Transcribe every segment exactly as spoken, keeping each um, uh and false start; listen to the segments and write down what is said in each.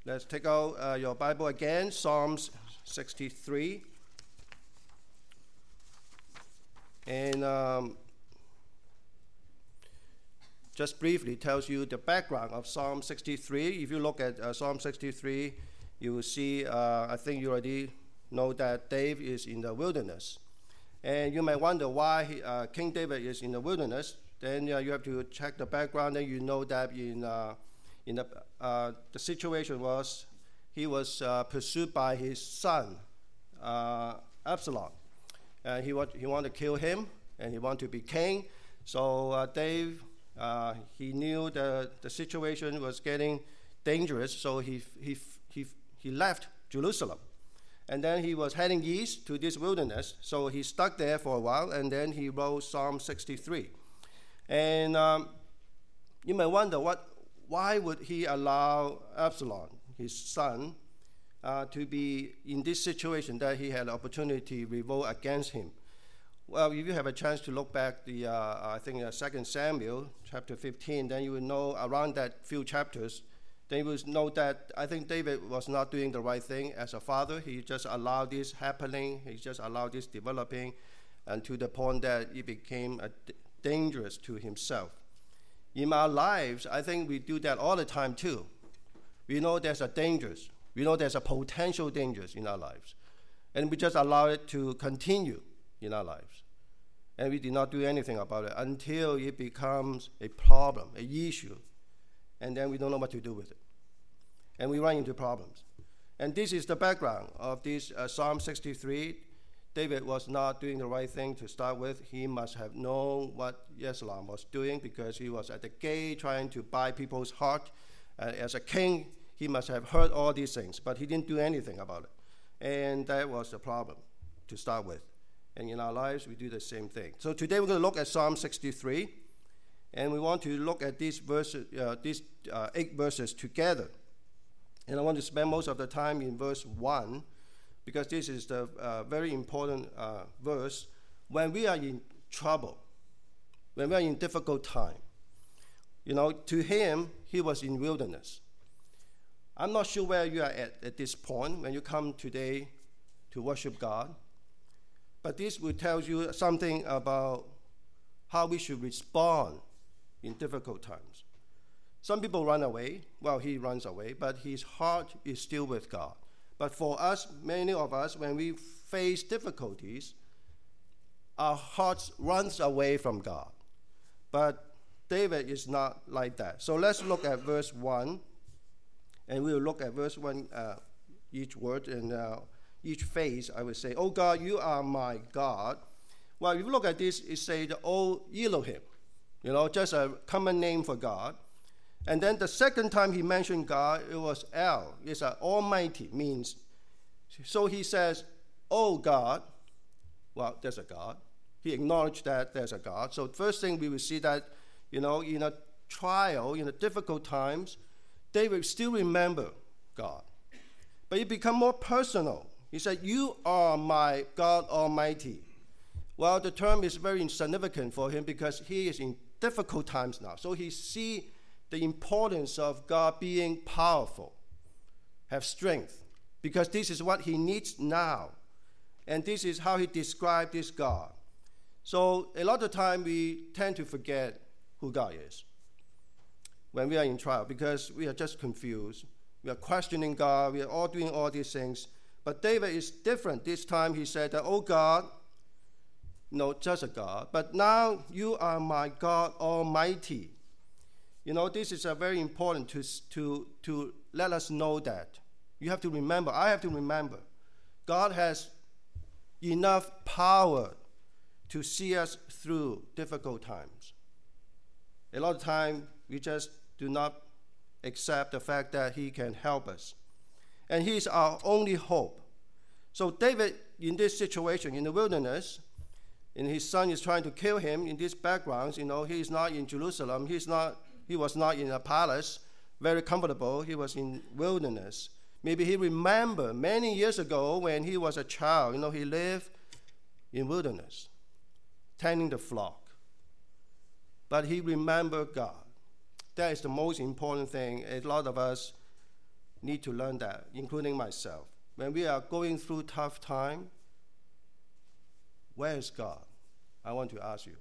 Let's take out uh, your Bible again, Psalms sixty-three. And um, just briefly tells you the background of Psalm sixty-three. If you look at uh, Psalm sixty-three, you will see, uh, I think you already know that David is in the wilderness. And you may wonder why he, uh, King David is in the wilderness. Then uh, you have to check the background, and you know that in uh, in the uh, the situation was he was uh, pursued by his son uh, Absalom, and he want he wanted to kill him, and he wanted to be king. So uh, Dave uh, he knew the the situation was getting dangerous, so he he he he left Jerusalem, and then he was heading east to this wilderness. So he stuck there for a while, and then he wrote Psalm sixty-three. And um, you may wonder, what, why would he allow Absalom, his son, uh, to be in this situation that he had opportunity to revolt against him? Well, if you have a chance to look back, the uh, I think uh, Second Samuel chapter fifteen, then you will know around that few chapters, then you will know that I think David was not doing the right thing as a father. He just allowed this happening. He just allowed this developing, and to the point that it became a dangerous to himself. In our lives, I think we do that all the time too. We know there's a dangers. We know there's a potential dangers in our lives. And we just allow it to continue in our lives. And we did not do anything about it until it becomes a problem, an issue. And then we don't know what to do with it. And we run into problems. And this is the background of this uh, Psalm sixty-three. David was not doing the right thing to start with. He must have known what Absalom was doing, because he was at the gate trying to buy people's heart. Uh, as a king, he must have heard all these things, but he didn't do anything about it. And that was the problem to start with. And in our lives, we do the same thing. So today we're going to look at Psalm sixty-three, and we want to look at these verses, uh, these uh, eight verses together. And I want to spend most of the time in verse one, because this is the uh, very important uh, verse. When we are in trouble, when we are in difficult time, you know, to him, he was in wilderness. I'm not sure where you are at at this point when you come today to worship God, but this will tell you something about how we should respond in difficult times. Some people run away. Well, he runs away, but his heart is still with God. But for us, many of us, when we face difficulties, our hearts runs away from God. But David is not like that. So let's look at verse one, and we'll look at verse one, uh, each word and uh, each phrase. I would say, "Oh God, you are my God." Well, if you look at this, it says, "Oh Elohim," you know, just a common name for God. And then the second time he mentioned God, it was El. It's an almighty, means. So he says, "Oh God." Well, there's a God. He acknowledged that there's a God. So first thing we will see that, you know, in a trial, in a difficult times, they will still remember God. But it become more personal. He said, "You are my God Almighty." Well, the term is very significant for him because he is in difficult times now. So he see the importance of God being powerful, have strength, because this is what he needs now. And this is how he described this God. So a lot of time we tend to forget who God is when we are in trial, because we are just confused. We are questioning God. We are all doing all these things. But David is different. This time he said that, "Oh God," no, just a God. "But now you are my God Almighty." You know, this is a very important to, to, to let us know that. You have to remember, I have to remember, God has enough power to see us through difficult times. A lot of time, we just do not accept the fact that he can help us. And he is our only hope. So David, in this situation, in the wilderness, and his son is trying to kill him in these backgrounds, you know, he is not in Jerusalem, he's not He was not in a palace, very comfortable. He was in wilderness. Maybe he remembered many years ago when he was a child, you know, he lived in wilderness, tending the flock. But he remembered God. That is the most important thing. A lot of us need to learn that, including myself. When we are going through tough time, where is God? I want to ask you.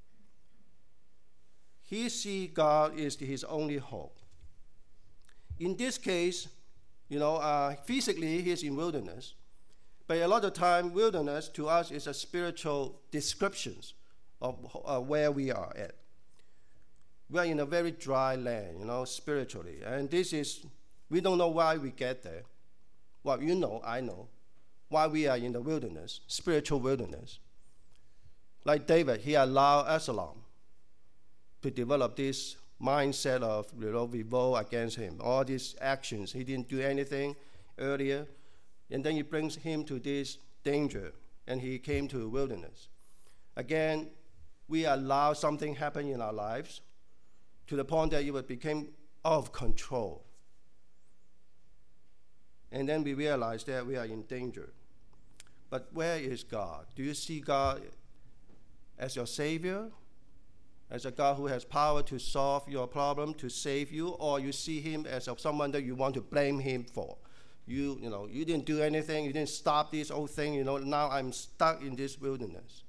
He sees God is his only hope. In this case, you know, uh, physically he's in wilderness, but a lot of time wilderness to us is a spiritual description of uh, where we are at. We are in a very dry land, you know, spiritually, and this is, we don't know why we get there. Well, you know, I know, why we are in the wilderness, spiritual wilderness. Like David, he allowed Absalom to develop this mindset of, you know, revolt against him. All these actions, he didn't do anything earlier, and then he brings him to this danger, and he came to the wilderness. Again, we allow something happen in our lives to the point that it became out of control. And then we realize that we are in danger. But where is God? Do you see God as your Savior? As a God who has power to solve your problem, to save you? Or you see him as someone that you want to blame him for? You, you know, you didn't do anything, you didn't stop this whole thing, you know, now I'm stuck in this wilderness.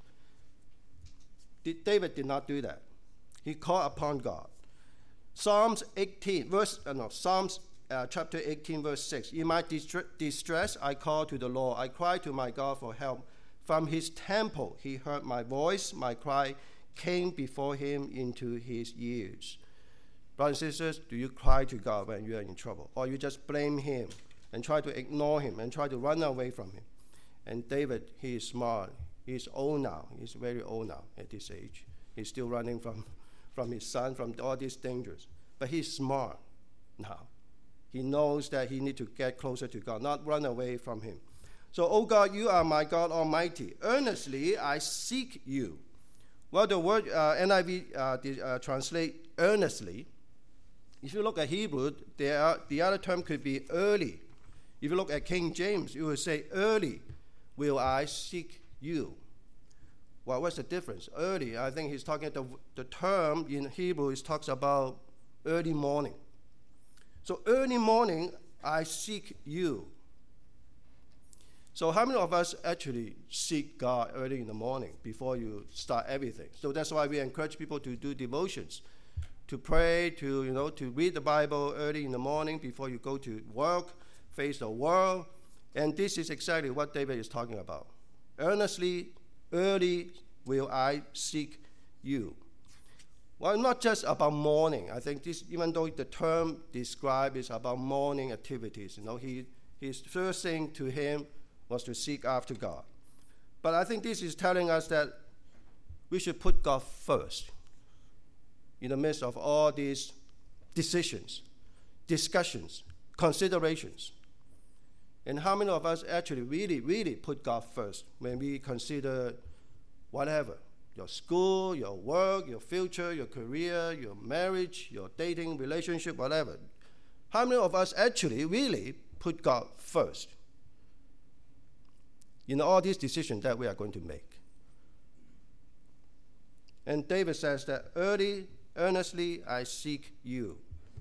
David did not do that. He called upon God. Psalms eighteen, verse, uh, no, Psalms uh, chapter eighteen, verse six. In my distre- distress, I called to the Lord. I cried to my God for help. From his temple, he heard my voice. My cry came before him into his ears. Brothers and sisters, do you cry to God when you are in trouble? Or you just blame him and try to ignore him and try to run away from him? And David, he is smart. He's old now. He's very old now at this age. He's still running from from his son, from all these dangers. But he's smart now. He knows that he needs to get closer to God, not run away from him. So, oh God, you are my God Almighty. Earnestly I seek you. Well, the word uh, N I V uh, the, uh, translate earnestly. If you look at Hebrew, there are, the other term could be early. If you look at King James, it will say, early will I seek you. Well, what's the difference? Early, I think he's talking, the, the term in Hebrew is talks about early morning. So early morning, I seek you. So how many of us actually seek God early in the morning before you start everything? So that's why we encourage people to do devotions, to pray, to, you know, to read the Bible early in the morning before you go to work, face the world. And this is exactly what David is talking about. Earnestly, early will I seek you. Well, not just about morning. I think this, even though the term described is about morning activities, you know, he, his first thing to him was to seek after God. But I think this is telling us that we should put God first in the midst of all these decisions, discussions, considerations. And how many of us actually really, really put God first when we consider whatever, your school, your work, your future, your career, your marriage, your dating relationship, whatever? How many of us actually really put God first in all these decisions that we are going to make? And David says that early, earnestly I seek you.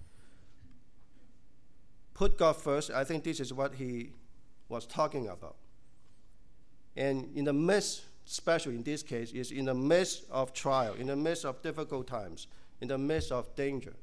Put God first. I think this is what he was talking about. And in the midst, especially in this case, is in the midst of trial, in the midst of difficult times, in the midst of danger.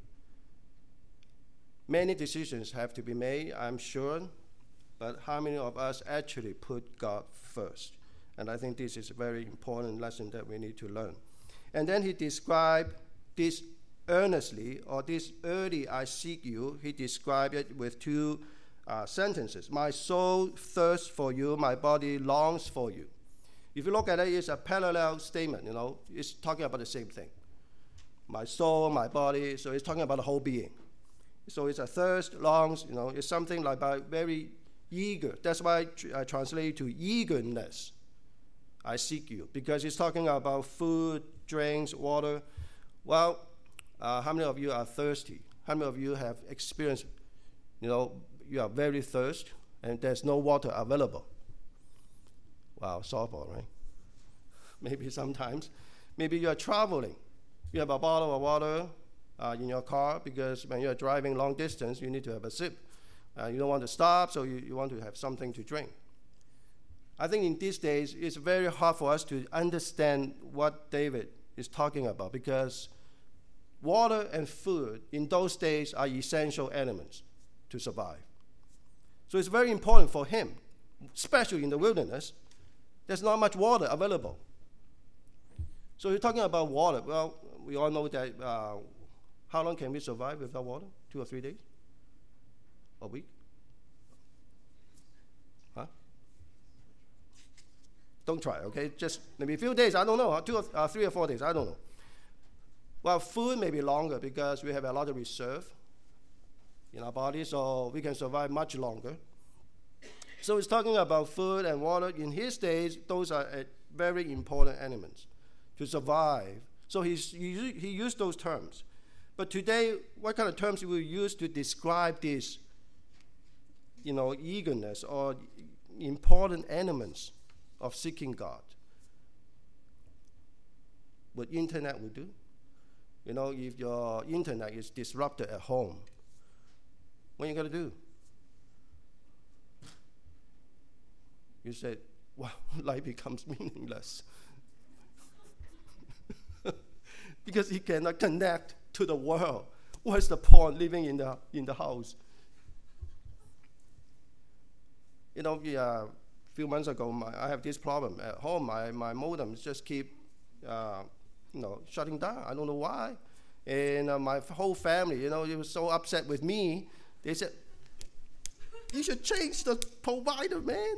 Many decisions have to be made, I'm sure, but how many of us actually put God first? And I think this is a very important lesson that we need to learn. And then he described this earnestly, or this early I seek you. He described it with two uh, sentences. My soul thirsts for you, my body longs for you. If you look at it, it's a parallel statement, you know. It's talking about the same thing. My soul, my body, so it's talking about the whole being. So it's a thirst, longs, you know, it's something like about very eager. That's why I translate to eagerness. I seek you, because it's talking about food, drinks, water. Well, uh, how many of you are thirsty? How many of you have experienced, you know, you are very thirsty and there's no water available? Wow, softball, right? Maybe sometimes. Maybe you're traveling. You have a bottle of water uh, in your car because when you're driving long distance, you need to have a sip. Uh, you don't want to starve, so you, you want to have something to drink. I think in these days, it's very hard for us to understand what David is talking about, because water and food in those days are essential elements to survive. So it's very important for him, especially in the wilderness. There's not much water available. So you're talking about water. Well, we all know that uh, how long can we survive without water? Two or three days? A week? Huh? Don't try, okay? Just maybe a few days, I don't know. Two or uh, three or four days, I don't know. Well, food may be longer because we have a lot of reserve in our body, so we can survive much longer. So it's talking about food and water. In his days, those are uh, very important elements to survive. So he's, he, he used those terms. But today, what kind of terms will we use to describe this, you know, eagerness or important elements of seeking God? What internet will do? You know, if your internet is disrupted at home, what are you going to do? You said, well, life becomes meaningless. Because he cannot connect to the world. What's the point living in the in the house? You know, a uh, few months ago, my, I have this problem at home. My my modems just keep, uh, you know, shutting down. I don't know why. And uh, my whole family, you know, it was so upset with me. They said, "You should change the provider, man."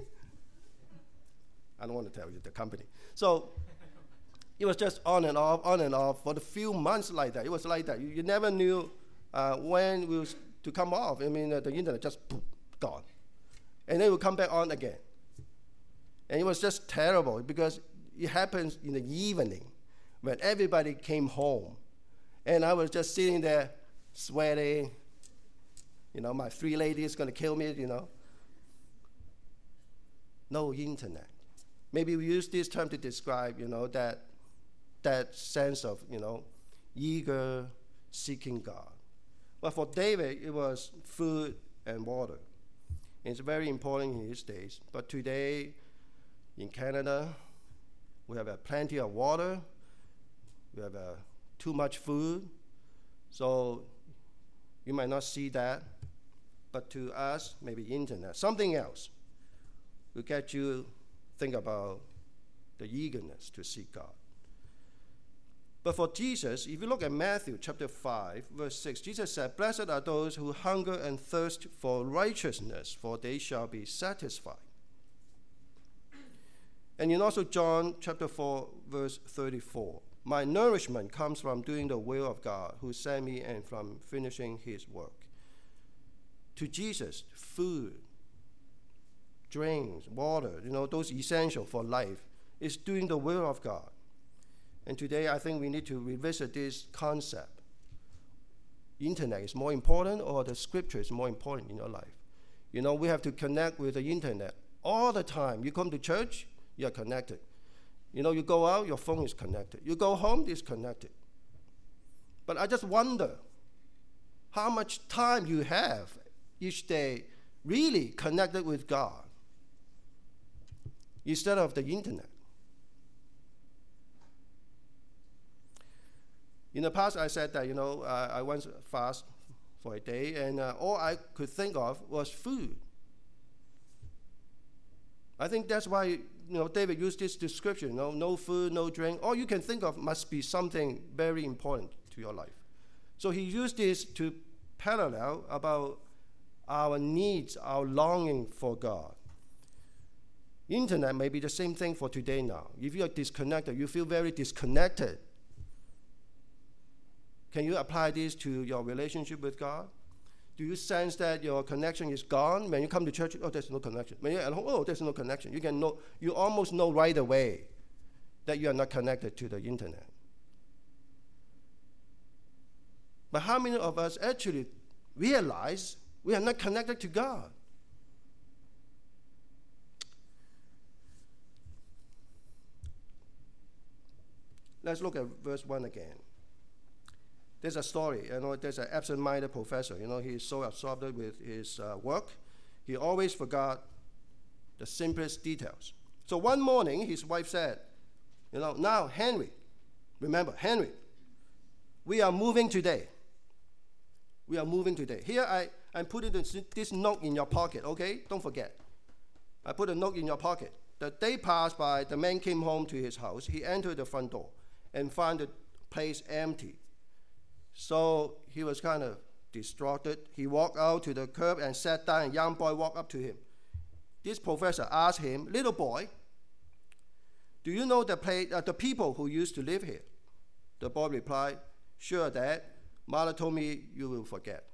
I don't want to tell you the company. So it was just on and off, on and off for a few months like that. It was like that. You, you never knew uh, when it was to come off. I mean, uh, the internet just boom, gone. And then it would come back on again. And it was just terrible because it happens in the evening when everybody came home. And I was just sitting there sweating. You know, my three ladies going to kill me, you know. No internet. Maybe we use this term to describe, you know, that that sense of, you know, eager seeking God. But for David, it was food and water. It's very important in his days. But today, in Canada, we have uh, plenty of water. We have uh, too much food. So you might not see that. But to us, maybe internet, something else will get you think about the eagerness to seek God. But for Jesus, if you look at Matthew chapter five, verse six, Jesus said, "Blessed are those who hunger and thirst for righteousness, for they shall be satisfied." And in also John chapter four, verse thirty-four, "My nourishment comes from doing the will of God who sent me and from finishing his work." To Jesus, food, drinks, water, you know, those essential for life, is doing the will of God. And today, I think we need to revisit this concept. Internet is more important, or the scripture is more important in your life? You know, we have to connect with the internet all the time. You come to church, you're connected. You know, you go out, your phone is connected. You go home, it's connected. But I just wonder how much time you have each day really connected with God instead of the internet. In the past, I said that, you know, uh, I went fast for a day, and uh, all I could think of was food. I think that's why, you know, David used this description, you know, no food, no drink. All you can think of must be something very important to your life. So he used this to parallel about our needs, our longing for God. Internet may be the same thing for today now. If you are disconnected, you feel very disconnected. Can you apply this to your relationship with God? Do you sense that your connection is gone? When you come to church, oh, there's no connection. When you're at home, oh, there's no connection. You can know, you almost know right away that you are not connected to the internet. But how many of us actually realize we are not connected to God? Let's look at verse one again. There's a story, you know, there's an absent-minded professor, you know, he's so absorbed with his uh, work, he always forgot the simplest details. So one morning, his wife said, you know, now, Henry, remember, Henry, we are moving today. We are moving today. Here, I, I'm putting this, this note in your pocket, okay? Don't forget. I put a note in your pocket. The day passed by, the man came home to his house. He entered the front door and found the place empty. So he was kind of distraught. He walked out to the curb and sat down, and a young boy walked up to him. This professor asked him, little boy, do you know the, place, uh, the people who used to live here? The boy replied, sure, Dad. Mother told me you will forget.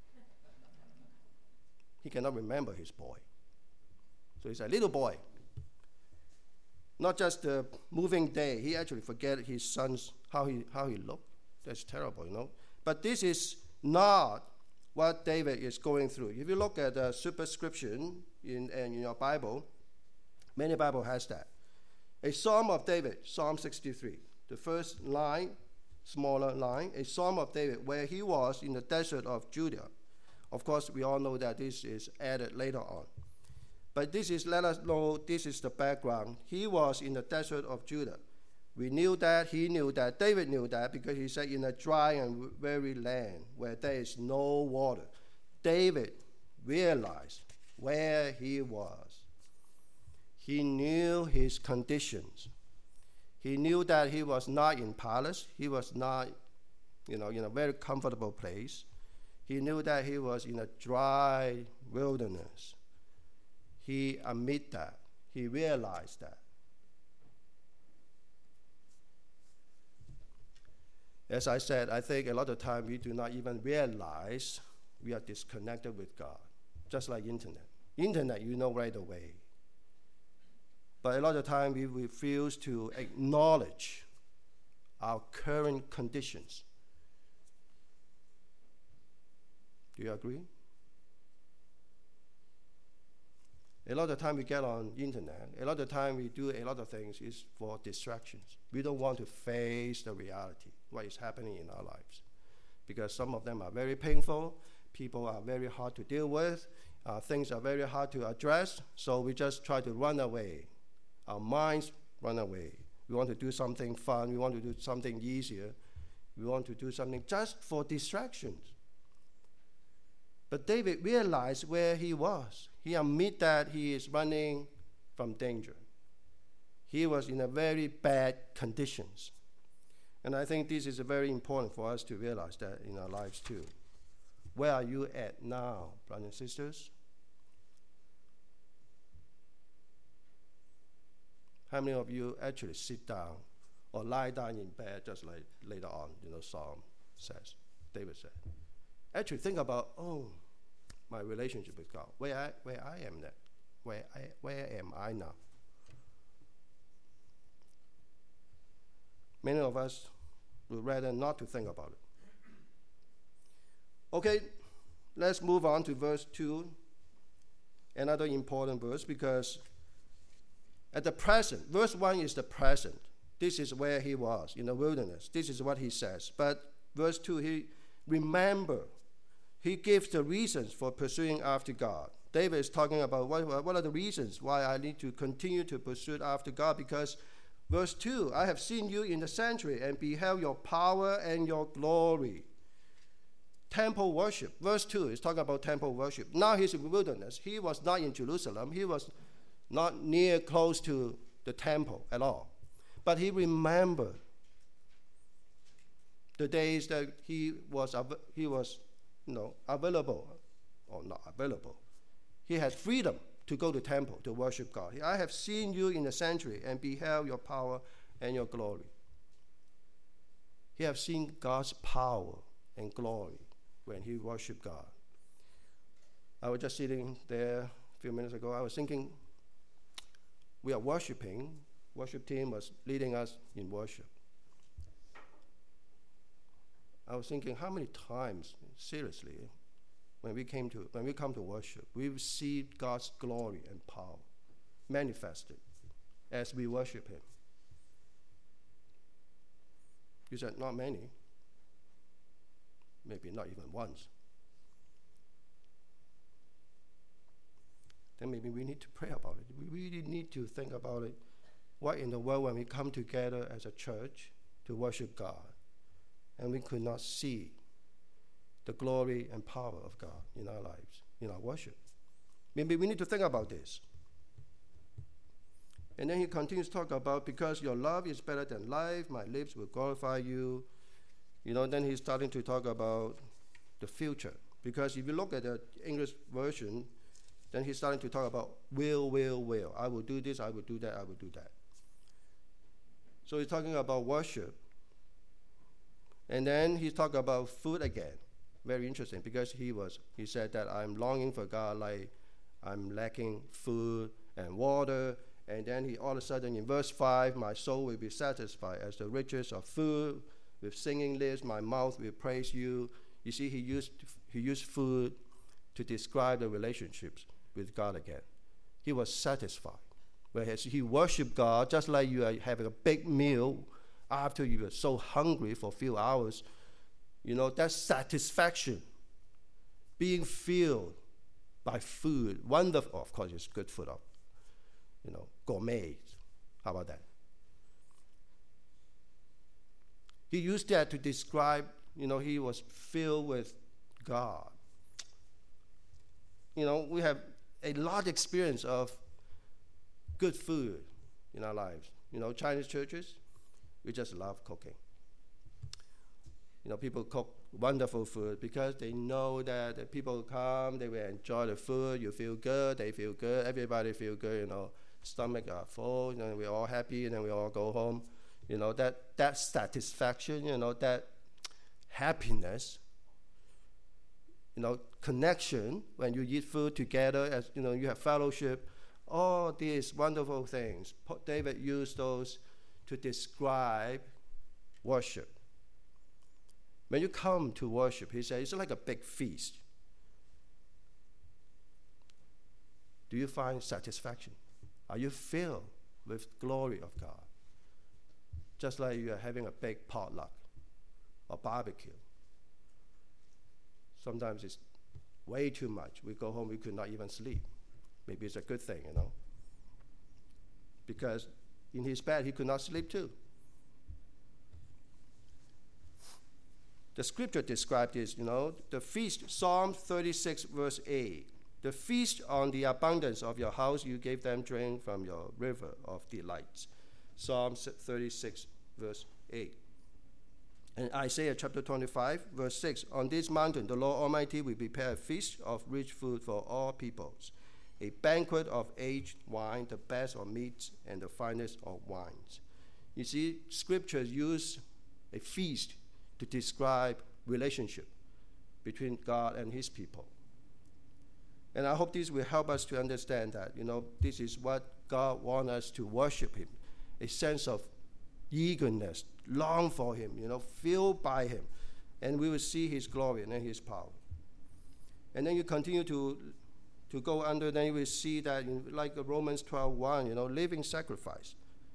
He cannot remember his boy. So he said, little boy, not just the moving day, he actually forget his son's, how he, how he looked. That's terrible, you know. But this is not what David is going through. If you look at the superscription in, in your Bible, many Bible has that. A Psalm of David, Psalm sixty-three. The first line, smaller line, a Psalm of David, where he was in the desert of Judah. Of course, we all know that this is added later on. But this is, let us know, this is the background. He was in the desert of Judah. We knew that, he knew that, David knew that, because he said, in a dry and weary land where there is no water. David realized where he was. He knew his conditions. He knew that he was not in palace. He was not, you know, in a very comfortable place. He knew that he was in a dry wilderness. He admitted that. He realized that. As I said, I think a lot of time we do not even realize we are disconnected with God, just like internet. Internet, you know right away. But a lot of time we refuse to acknowledge our current conditions. Do you agree? A lot of time we get on internet, a lot of time we do a lot of things is for distractions. We don't want to face the reality, what is happening in our lives. Because some of them are very painful, people are very hard to deal with, uh, things are very hard to address, so we just try to run away. Our minds run away. We want to do something fun, we want to do something easier, we want to do something just for distractions. But David realized where he was. He admitted that he is running from danger. He was in a very bad conditions. And I think this is very important for us to realize that in our lives too. Where are you at now, brothers and sisters? How many of you actually sit down or lie down in bed just like later on, you know, Psalm says, David said. Actually think about, oh, my relationship with God, where I, where I am now, where, I, where am I now? Many of us would rather not to think about it. Okay, let's move on to verse two, another important verse, because at the present, verse one is the present. This is where he was, in the wilderness. This is what he says. But verse two, he remember. He gives the reasons for pursuing after God. David is talking about what, what are the reasons why I need to continue to pursue after God. Because verse two, I have seen you in the sanctuary and beheld your power and your glory. Temple worship. Verse two is talking about temple worship. Now he's in the wilderness. He was not in Jerusalem. He was not near close to the temple at all. But he remembered the days that he was, he was you know, available or not available. He had freedom to go to temple to worship God. I have seen you in the sanctuary and beheld your power and your glory. He have seen God's power and glory when he worshiped God. I was just sitting there a few minutes ago. I was thinking, we are worshiping. Worship team was leading us in worship. I was thinking, how many times, seriously, when we came to when we come to worship, we received God's glory and power manifested as we worship him. You said, not many. maybe not even once. Then maybe we need to pray about it. We really need to think about it. What in the world when we come together as a church to worship God, and we could not see the glory and power of God in our lives, in our worship. Maybe we need to think about this. And then he continues to talk about, because your love is better than life, my lips will glorify you. You know, then he's starting to talk about the future. Because if you look at the English version, then he's starting to talk about will, will, will. I will do this, I will do that, I will do that. So he's talking about worship. And then he's talking about food again. Very interesting, because he was he said that I'm longing for God like I'm lacking food and water. And then he all of a sudden in verse five, my soul will be satisfied as the riches of food. With singing lips, my mouth will praise you. You see, he used he used food to describe the relationships with God again. He was satisfied. Whereas he worshiped God just like you are having a big meal after you were so hungry for a few hours. You know, that satisfaction, being filled by food, wonderful. Of course, it's good food, you know, gourmet. How about that? He used that to describe, you know, he was filled with God. You know, we have a large experience of good food in our lives. You know, Chinese churches, we just love cooking. You know, people cook wonderful food because they know that the people come, they will enjoy the food, you feel good, they feel good, everybody feel good, you know, stomach are full, you know, we're all happy, and then we all go home. You know, that, that satisfaction, you know, that happiness, you know, connection, when you eat food together, as you know, you have fellowship, all these wonderful things. David used those to describe worship. When you come to worship, he said, it's like a big feast. Do you find satisfaction? Are you filled with glory of God? Just like you are having a big potluck or barbecue. Sometimes it's way too much. We go home, we could not even sleep. Maybe it's a good thing, you know. Because in his bed, he could not sleep too. The scripture described this, you know, the feast, Psalm thirty-six, verse eight. The feast on the abundance of your house, you gave them drink from your river of delights. Psalm thirty-six, verse eight. And Isaiah chapter twenty-five, verse six. On this mountain, the Lord Almighty will prepare a feast of rich food for all peoples, a banquet of aged wine, the best of meats and the finest of wines. You see, scriptures use a feast to describe relationship between God and his people. And I hope this will help us to understand that, you know, this is what God wants us to worship him, a sense of eagerness, long for him, you know, filled by him. And we will see his glory and his power. And then you continue to, to go under, then you will see that, in, like Romans twelve one, you know, living sacrifice.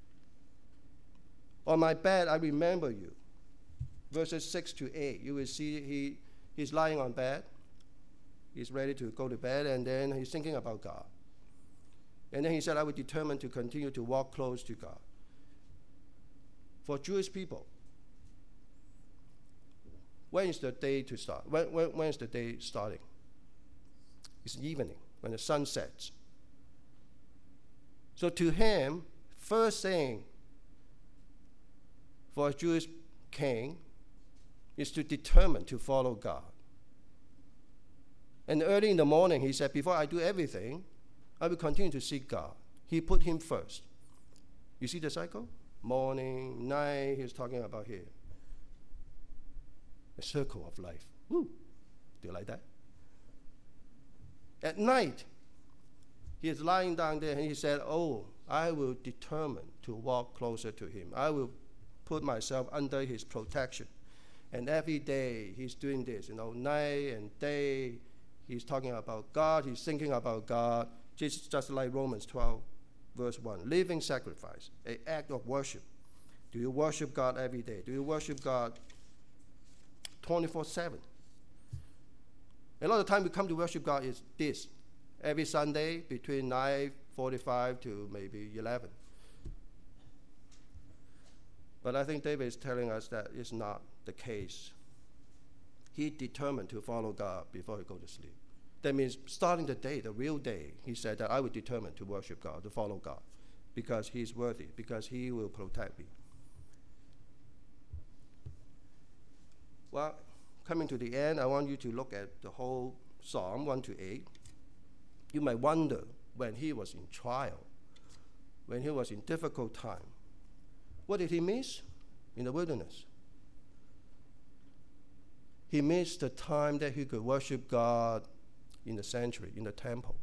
On my bed, I remember you. Verses six to eight, you will see he, he's lying on bed. He's ready to go to bed, and then he's thinking about God. And then he said, I will determine to continue to walk close to God. For Jewish people, when is the day to start? When, when, when is the day starting? It's evening, when the sun sets. So to him, first thing for a Jewish king is to determine to follow God. And early in the morning, he said, before I do everything, I will continue to seek God. He put him first. You see the cycle? Morning, night, he's talking about here. A circle of life. Woo! Do you like that? At night, he is lying down there and he said, oh, I will determine to walk closer to him. I will put myself under his protection. And every day he's doing this, you know, night and day. He's talking about God. He's thinking about God. Just, just like Romans twelve, verse one. Living sacrifice, an act of worship. Do you worship God every day? Do you worship God twenty-four seven? A lot of time we come to worship God is this. Every Sunday between nine forty-five to maybe eleven. But I think David is telling us that it's not the case. He determined to follow God before he go to sleep. That means starting the day, the real day, he said that I would determine to worship God, to follow God, because he's worthy, because he will protect me. Well, coming to the end, I want you to look at the whole Psalm one to eight. You might wonder, when he was in trial, when he was in difficult time, what did he miss in the wilderness? He missed the time that he could worship God in the sanctuary, in the temple.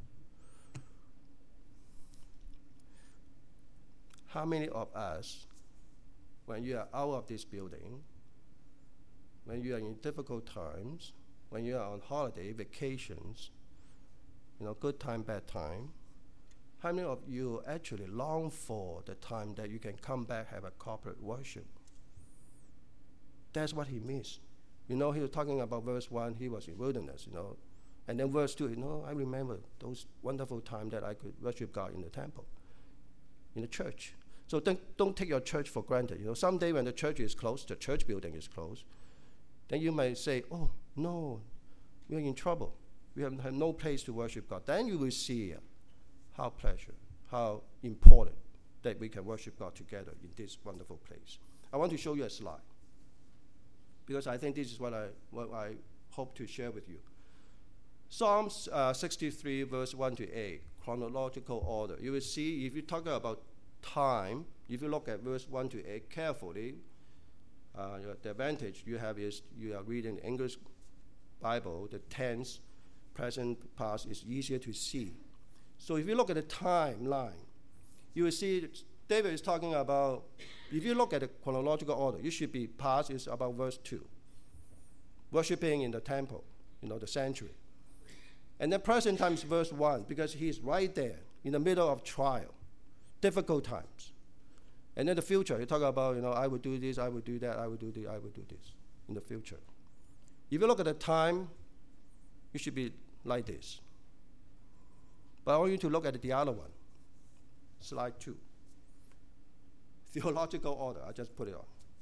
How many of us, when you are out of this building, when you are in difficult times, when you are on holiday, vacations, you know, good time, bad time, how many of you actually long for the time that you can come back, have a corporate worship? That's what he missed. You know, he was talking about verse one, he was in wilderness, you know. And then verse two, you know, I remember those wonderful times that I could worship God in the temple, in the church. So don't, don't take your church for granted. You know, someday when the church is closed, the church building is closed, then you might say, oh, no, we're in trouble. We have, have no place to worship God. Then you will see how pleasure, how important that we can worship God together in this wonderful place. I want to show you a slide, because I think this is what I, what I hope to share with you. Psalms uh, sixty-three, verse one to eight, chronological order. You will see, if you talk about time, if you look at verse one to eight carefully, uh, the advantage you have is you are reading the English Bible, the tense, present, past is easier to see. So if you look at the timeline, you will see David is talking about, if you look at the chronological order, you should be past is about verse two. Worshipping in the temple, you know, the sanctuary. And then present time is verse one, because he's right there in the middle of trial, difficult times. And then the future, you talk about, you know, I will do this, I will do that, I will do this, I will do this in the future. If you look at the time, you should be like this. But I want you to look at the other one, slide two. Theological order, I just put it on.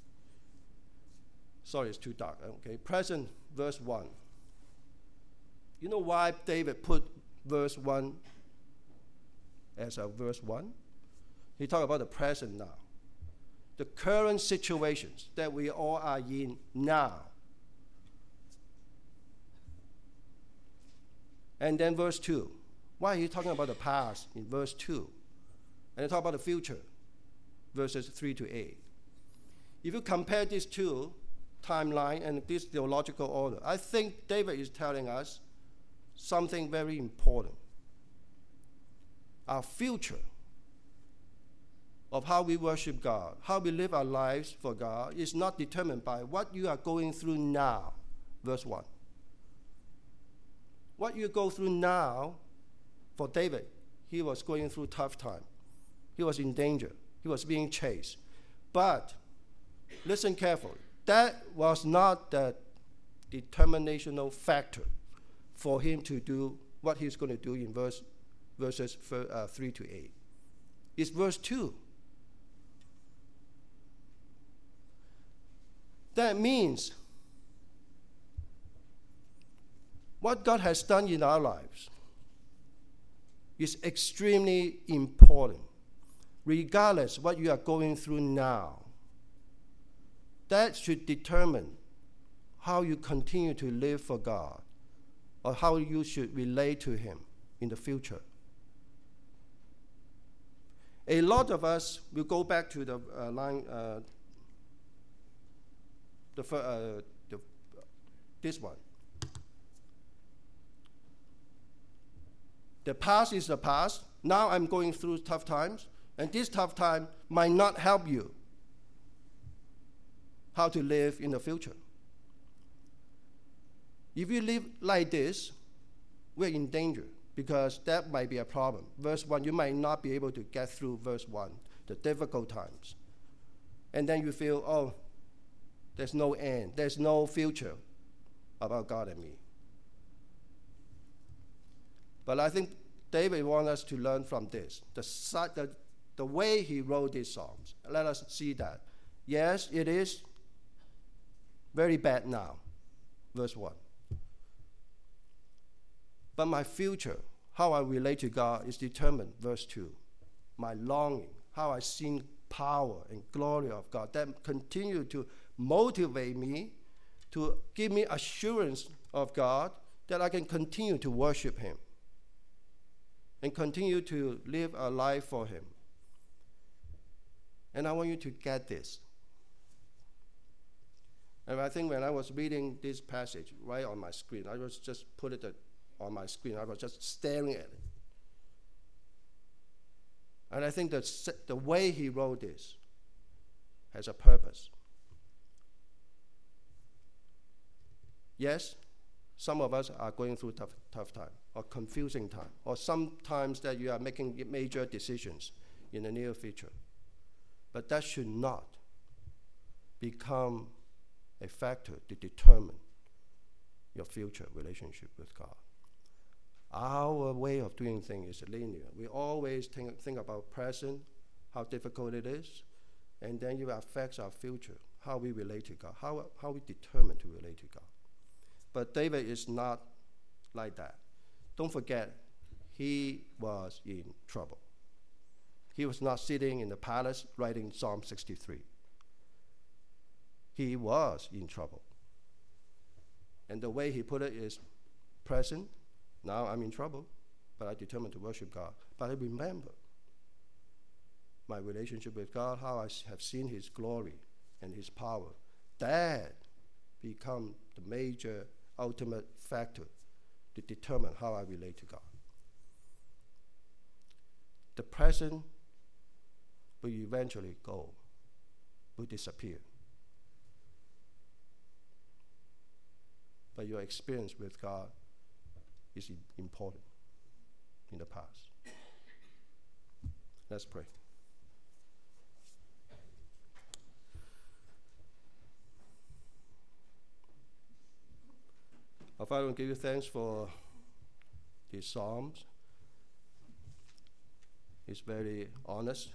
Sorry, it's too dark. Okay, present, verse one. You know why David put verse one as a verse one? He talked about the present now. The current situations that we all are in now. And then verse two. Why are you talking about the past in verse two? And then talk about the future, verses three to eight. If you compare these two timeline and this theological order, I think David is telling us something very important. Our future of how we worship God, how we live our lives for God, is not determined by what you are going through now, verse one. What you go through now, for David, he was going through tough time. He was in danger. He was being chased. But listen carefully. That was not the determinational factor for him to do what he's going to do in verse, verses uh, three to eight. It's verse two. That means what God has done in our lives is extremely important, regardless what you are going through now. That should determine how you continue to live for God, or how you should relate to Him in the future. A lot of us will go back to the uh, line, uh, the, uh, the this one. The past is the past. Now I'm going through tough times, and this tough time might not help you how to live in the future. If you live like this, we're in danger, because that might be a problem. Verse one, you might not be able to get through verse one, the difficult times. And then you feel, oh, there's no end, there's no future about God and me. But I think David wants us to learn from this. The, the, the way he wrote these Psalms, let us see that. Yes, it is very bad now, verse one. But my future, how I relate to God, is determined, verse two. My longing, how I see power and glory of God, that continue to motivate me, to give me assurance of God, that I can continue to worship him and continue to live a life for him. And I want you to get this. And I think when I was reading this passage right on my screen, I was just put it on my screen. I was just staring at it. And I think that the way he wrote this has a purpose. Yes, some of us are going through tough, tough time or confusing time, or sometimes that you are making major decisions in the near future. But that should not become a factor to determine your future relationship with God. Our way of doing things is linear. We always think, think about present, how difficult it is, and then it affects our future, how we relate to God, how, how we determine to relate to God. But David is not like that. Don't forget, he was in trouble. He was not sitting in the palace writing Psalm sixty-three. He was in trouble. And the way he put it is present. Now I'm in trouble, but I determined to worship God. But I remember my relationship with God, how I have seen his glory and his power. That become the major ultimate factor to determine how I relate to God. The present will eventually go, will disappear. But your experience with God is important in the past. Let's pray. Our Father, we give you thanks for these Psalms. It's very honest.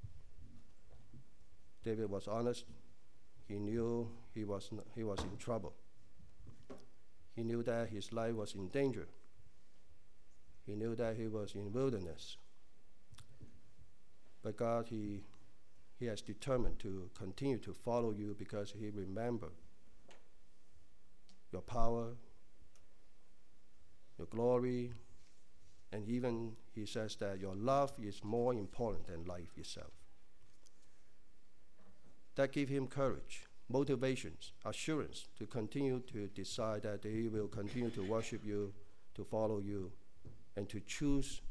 David was honest. He knew he was, n- he was in trouble. He knew that his life was in danger. He knew that he was in wilderness. But God, he, he has determined to continue to follow you because he remembered your power, your glory, and even he says that your love is more important than life itself. That gives him courage, motivations, assurance to continue to decide that he will continue to worship you, to follow you, and to choose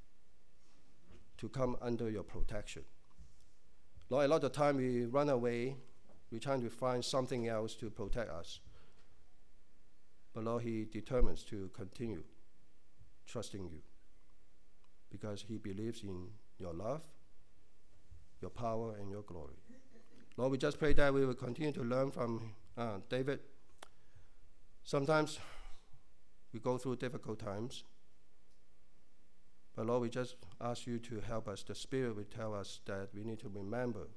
to come under your protection. Lord, a lot of time we run away, we're trying to find something else to protect us. But Lord, he determines to continue trusting you because he believes in your love, your power, and your glory. Lord, we just pray that we will continue to learn from uh, David. Sometimes we go through difficult times, but Lord, we just ask you to help us. The Spirit will tell us that we need to remember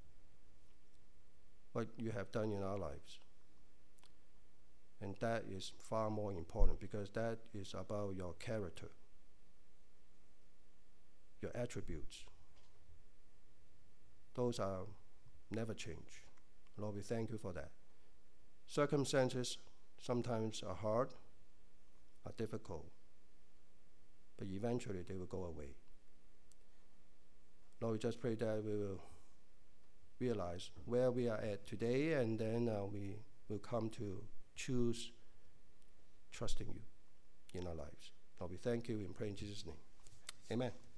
what you have done in our lives. And that is far more important because that is about your character, your attributes. Those are never change. Lord, we thank you for that. Circumstances sometimes are hard, are difficult, but eventually they will go away. Lord, we just pray that we will realize where we are at today, and then uh, we will come to choose trusting you in our lives. Lord, we thank you and pray in Jesus' name. Amen.